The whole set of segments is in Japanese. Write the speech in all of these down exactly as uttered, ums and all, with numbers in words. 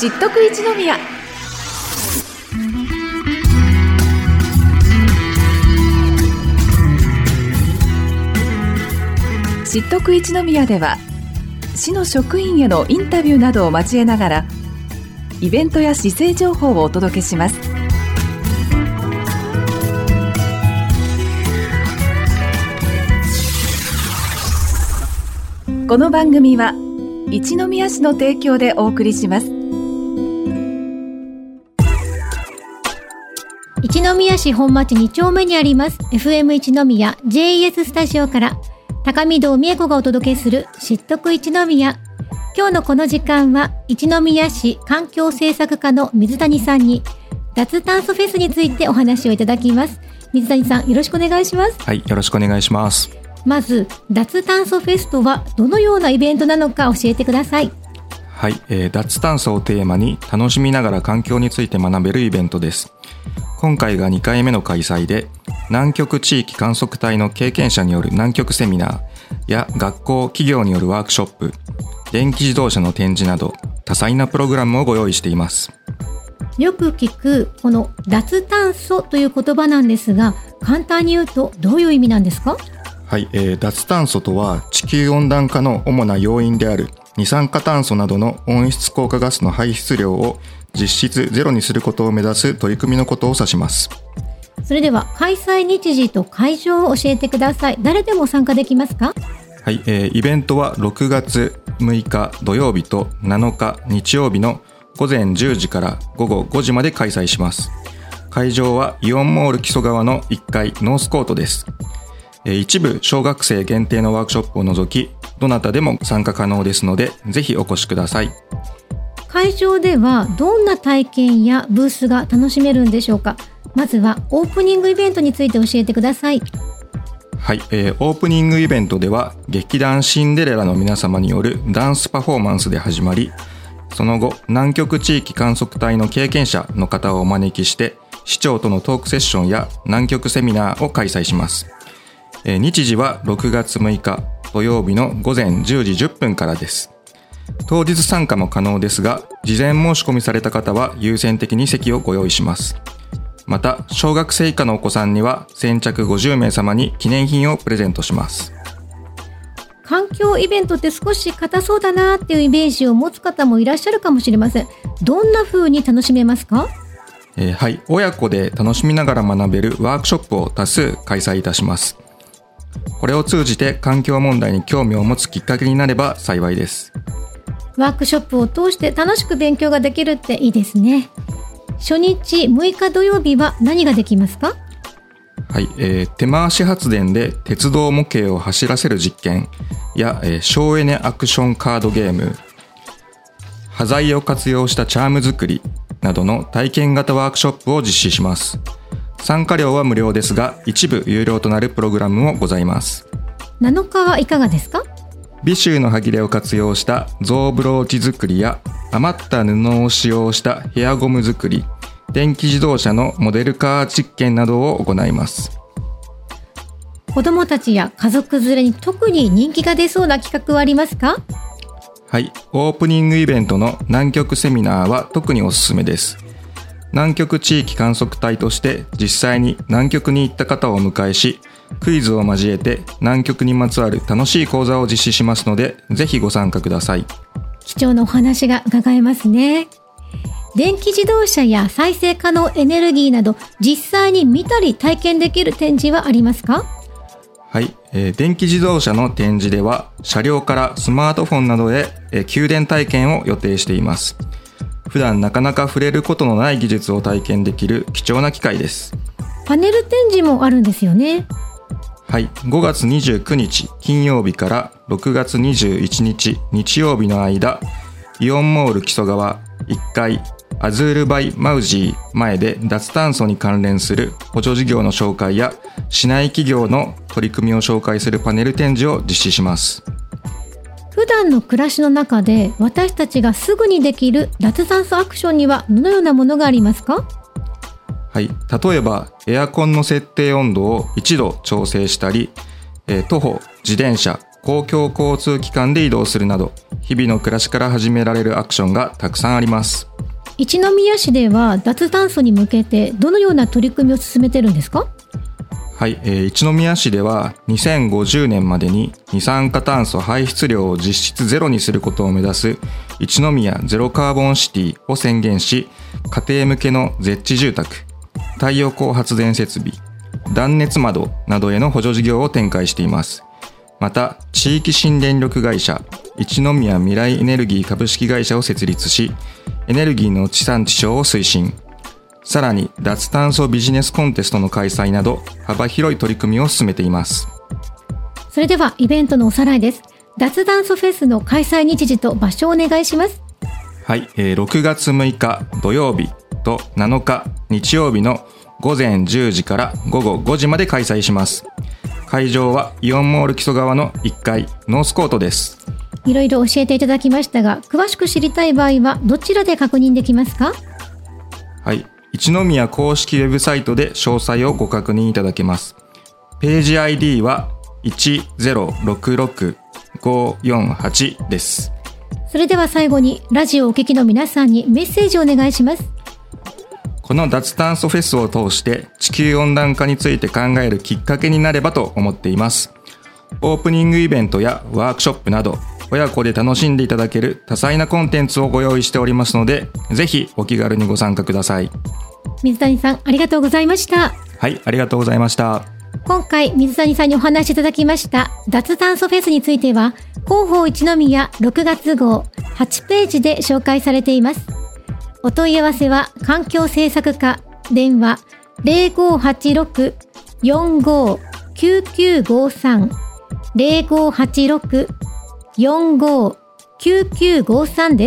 知っとく一宮。知っとく一宮では、市の職員へのインタビューなどを交えながらイベントや市政情報をお届けします。この番組は一宮市の提供でお送りします。 一宮市本町に丁目にあります エフエム 一宮 ジェーイーエス スタジオから高見堂美恵子がお届けする知っとく一宮。今日のこの時間は一宮市環境政策課の水谷さんに脱炭素フェスについてお話をいただきます。水谷さん、よろしくお願いします。 はい、よろしくお願いします。 まず脱炭素フェスとはどのようなイベントなのか教えてください。 はい、えー、脱炭素をテーマに楽しみながら環境について学べるイベントです。今回がにかいめの開催で、南極地域観測隊の経験者による南極セミナーや学校・企業によるワークショップ、電気自動車の展示など多彩なプログラムをご用意しています。 よく聞くこの脱炭素という言葉なんですが、簡単に言うとどういう意味なんですか？ はい、えー、脱炭素とは地球温暖化の主な要因である二酸化炭素などの温室効果ガスの排出量を実質ゼロにすることを目指す取り組みのことを指します。 それでは開催日時と会場を教えてください。誰でも参加できますか？ はい、えー、イベントはろくがつむいか土曜日となのか日曜日のごぜんじゅうじからごごごじまで開催します。会場はイオンモール木曽川のいっかいノースコートです。一部小学生限定のワークショップを除き、どなたでも参加可能ですので、ぜひお越しください。 会場ではどんな体験やブースが楽しめるんでしょうか？まずはオープニングイベントについて教えてください。 はい、えー、オープニングイベントでは劇団シンデレラの皆様によるダンスパフォーマンスで始まり、その後南極地域観測隊の経験者の方をお招きして市長とのトークセッションや南極セミナーを開催します。えー、日時はろくがつむいか土曜日のごぜんじゅうじじゅっぷんからです。当日参加も可能ですが、事前申し込みされた方は優先的に席をご用意します。また小学生以下のお子さんには先着ごじゅうめい様に記念品をプレゼントします。 環境イベントって少し硬そうだなっていうイメージを持つ方もいらっしゃるかもしれません。どんな風に楽しめますか？ えー、はい、親子で楽しみながら学べるワークショップを多数開催いたします。これを通じて環境問題に興味を持つきっかけになれば幸いです。 ワークショップを通して楽しく勉強ができるっていいですね。初日むいか土曜日は何ができますか？ はい、えー、手回し発電で鉄道模型を走らせる実験や、えー、省エネアクションカードゲーム、端材を活用したチャーム作りなどの体験型ワークショップを実施します。参加料は無料ですが、一部有料となるプログラムもございます。 なのかはいかがですか？ 美州の端切れを活用したゾウブローチ作りや余った布を使用したヘアゴム作り、電気自動車のモデルカー実験などを行います。 子どもたちや家族連れに特に人気が出そうな企画はありますか？ はい、オープニングイベントの南極セミナーは特におすすめです。南極地域観測隊として実際に南極に行った方をお迎えし、クイズを交えて南極にまつわる楽しい講座を実施しますので、ぜひご参加ください。 貴重なお話が伺えますね。電気自動車や再生可能エネルギーなど実際に見たり体験できる展示はありますか？ はい、えー、電気自動車の展示では車両からスマートフォンなどへ、えー、給電体験を予定しています。普段なかなか触れることのない技術を体験できる貴重な機会です。 パネル展示もあるんですよね。 はい、ごがつにじゅうくにち金曜日からろくがつにじゅういちにち日曜日の間、イオンモール木曽川いっかいアズールバイマウジー前で脱炭素に関連する補助事業の紹介や市内企業の取り組みを紹介するパネル展示を実施します。 普段の暮らしの中で私たちがすぐにできる脱炭素アクションにはどのようなものがありますか？ はい、例えばエアコンの設定温度をいちど調整したり、えー、徒歩、自転車、公共交通機関で移動するなど、日々の暮らしから始められるアクションがたくさんあります。 一宮市では脱炭素に向けてどのような取り組みを進めてるんですか？ はい、えー、一宮市ではにせんごじゅうねんまでに二酸化炭素排出量を実質ゼロにすることを目指す一宮ゼロカーボンシティを宣言し、家庭向けのゼッチ住宅、太陽光発電設備、断熱窓などへの補助事業を展開しています。また、地域新電力会社一宮未来エネルギー株式会社を設立し、エネルギーの地産地消を推進。さらに脱炭素ビジネスコンテストの開催など幅広い取り組みを進めています。 それではイベントのおさらいです。脱炭素フェスの開催日時と場所をお願いします。 はい、えー、ろくがつむいか土曜日となのか日曜日のごぜんじゅうじからごごごじまで開催します。会場はイオンモール木曽川のいっかいノースコートです。 いろいろ教えていただきましたが、詳しく知りたい場合はどちらで確認できますか？ はい、一宮公式ウェブサイトで詳細をご確認いただけます。ページ アイディー はいちゼロろくろくごよんはちです。 それでは最後にラジオをお聞きの皆さんにメッセージをお願いします。 この脱炭素フェスを通して地球温暖化について考えるきっかけになればと思っています。オープニングイベントやワークショップなど親子で楽しんでいただける多彩なコンテンツをご用意しておりますので、ぜひお気軽にご参加ください。 水谷さん、ありがとうございました。 はい、ありがとうございました。 今回水谷さんにお話しいただきました脱炭素フェスについては、広報一宮ろくがつ号はちページで紹介されています。お問い合わせは環境政策課、電話 ゼロごはちろくよんごきゅうきゅうごさん ゼロごはちろくよんごきゅうきゅうごさんです。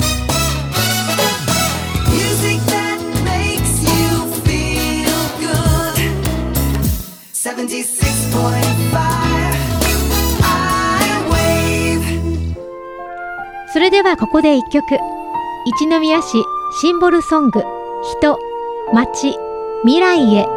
それではここで一曲。一宮市シンボルソング、人、街、未来へ。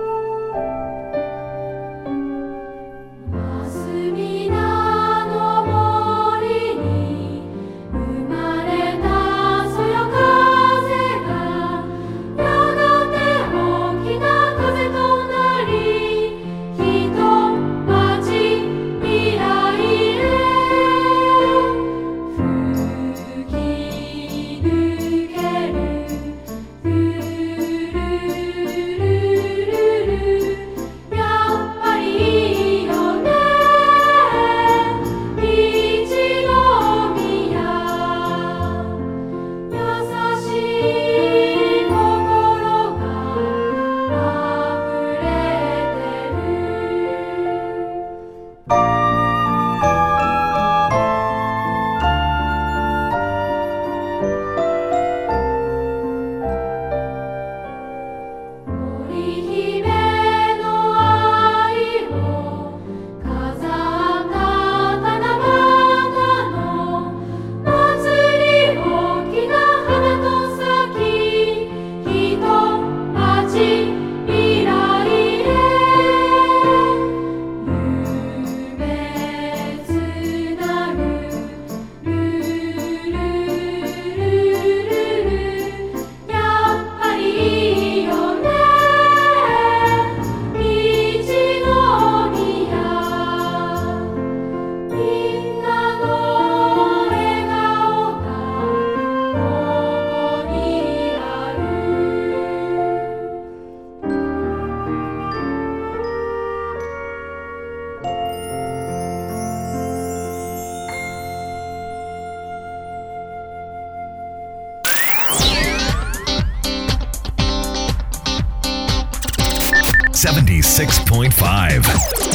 セブンティーシックスポイントファイブ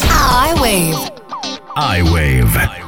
I-Wave I-Wave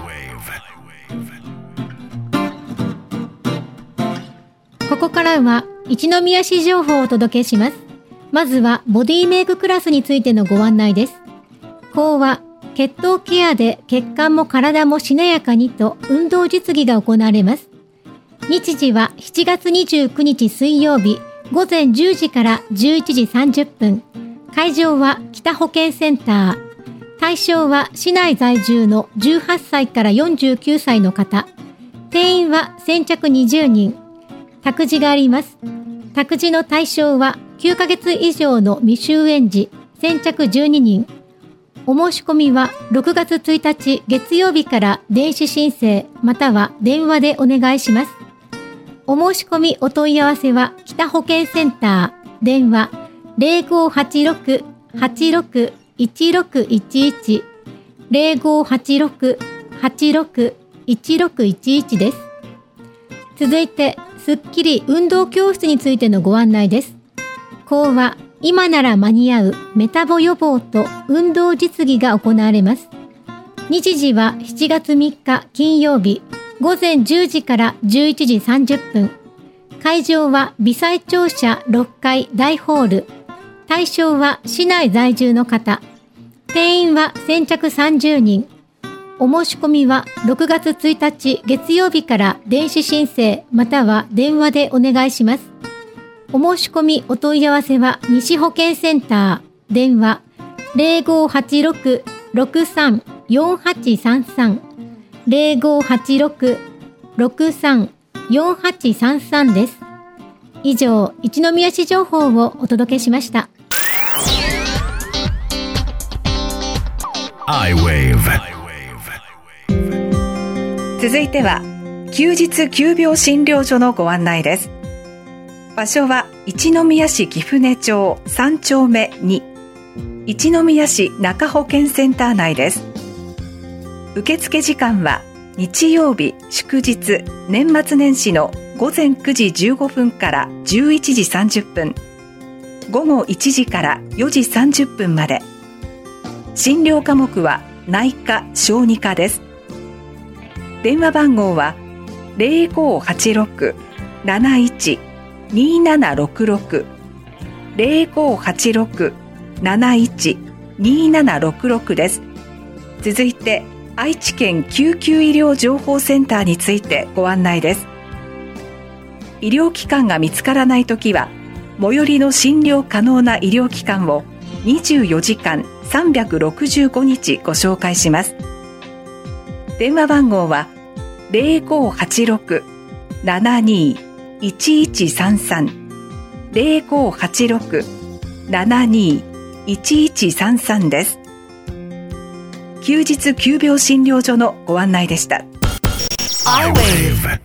ここからは一宮市情報をお届けします。まずはボディメイククラスについてのご案内です。講は血糖ケアで血管も体もしなやかにと運動実技が行われます。日時はしちがつにじゅうくにち水曜日ごぜんじゅうじからじゅういちじさんじゅっぷん。会場は北保健センター。対象は市内在住のじゅうはっさいからよんじゅうきゅうさいの方。定員は先着にじゅうにん。 託児があります。託児の対象はきゅうかげつ以上の未就園児、先着じゅうににん。お申し込みはろくがつついたち月曜日から電子申請または電話でお願いします。お申し込みお問い合わせは北保健センター、電話 ゼロごはちろく はちろく いちろくいちいち ゼロごはちろく はちろく いちろくいちいちです。続いて、スッキリ運動教室についてのご案内です。講話、今なら間に合うメタボ予防と運動実技が行われます。日時はしちがつみっか金曜日、ごぜんじゅうじからじゅういちじさんじゅっぷん。会場は微細庁舎ろっかい大ホール。対象は市内在住の方。定員は先着さんじゅうにん。お申し込みはろくがつついたち月曜日から電子申請または電話でお願いします。お申し込みお問い合わせは西保健センター、電話 ゼロごはちろく ろくさん よんはちさんさん ゼロごはちろく ろくさん よんはちさんさんです。以上、一宮市情報をお届けしました。 iWave。 続いては休日急病診療所のご案内です。場所は一宮市貴船町さんちょうめに、一宮市中保健センター内です。受付時間は日曜日、祝日、年末年始のごぜんくじじゅうごふんからじゅういちじさんじゅっぷん、ごごいちじからよじさんじゅっぷんまで。診療科目は内科・小児科です。電話番号は ゼロごはちろく なないち にななろくろく ゼロごはちろく なないち にななろくろくです。続いて愛知県救急医療情報センターについてご案内です。医療機関が見つからないときは最寄りの診療可能な医療機関をにじゅうよじかんさんびゃくろくじゅうごにちご紹介します。電話番号は ゼロごはちろく ななにい いちいちさんさん ゼロごはちろく ななにい いちいちさんさんです。休日急病診療所のご案内でした。 iWave。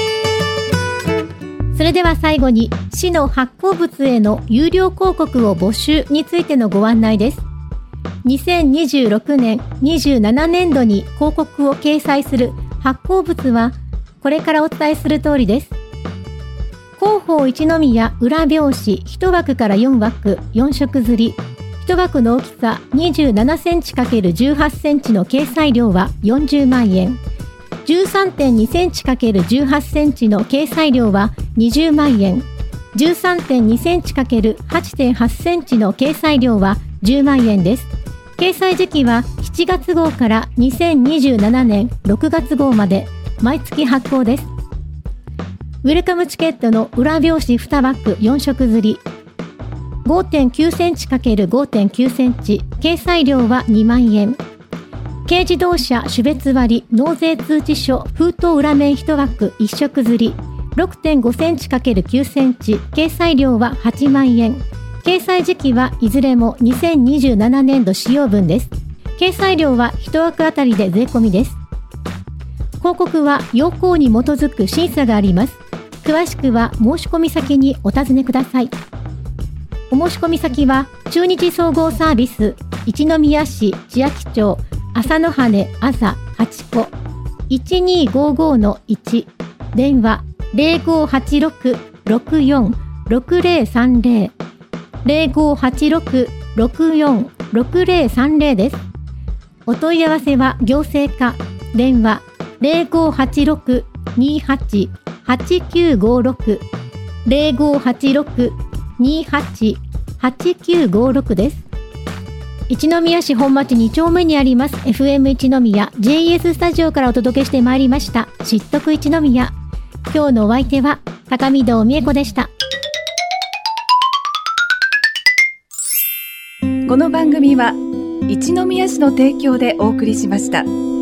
それでは最後に市の発行物への有料広告を募集についてのご案内です。にせんにじゅうろくねん、にじゅうななねんどに広告を掲載する発行物はこれからお伝えする通りです。広報一宮裏表紙いちわくからよんわくよんしょく刷り、いちわくの大きさにじゅうななセンチ×じゅうはちセンチの掲載料はよんじゅうまんえん、じゅうさんてんにセンチ×じゅうはちセンチの掲載料はにじゅうまんえん、じゅうさんてんにセンチ×はちてんはちセンチの掲載料はじゅうまんえんです。掲載時期はしちがつごうからにせんにじゅうななねんろくがつごうまで毎月発行です。ウェルカムチケットの裏表紙にわくよんしょく刷り、ごてんきゅうセンチ×ごてんきゅうセンチ、掲載料はにまんえん。軽自動車種別割納税通知書封筒裏面いちわくいっしょく刷り、ろくてんごセンチ×きゅうセンチ、掲載料ははちまんえん。掲載時期はいずれもにせんにじゅうななねんど使用分です。掲載料はいちわくあたりで税込みです。広告は要項に基づく審査があります。詳しくは申し込み先にお尋ねください。お申し込み先は中日総合サービス一宮市千秋町朝の羽あざはちこ いちにーごーごーのいち、電話 ゼロごはちろく ろくよん ろくぜろさんぜろ ゼロごはちろく ろくよん ろくぜろさんぜろです。お問い合わせは行政課、電話 ゼロごはちろく にはち はちきゅうごろく ゼロごはちろく にはち はちきゅうごろくです。一宮市本町にちょうめにあります エフエム 一宮 ジェイエス スタジオからお届けしてまいりました知っとく一宮。今日のお相手は高見堂美恵子でした。 この番組は一宮市の提供でお送りしました。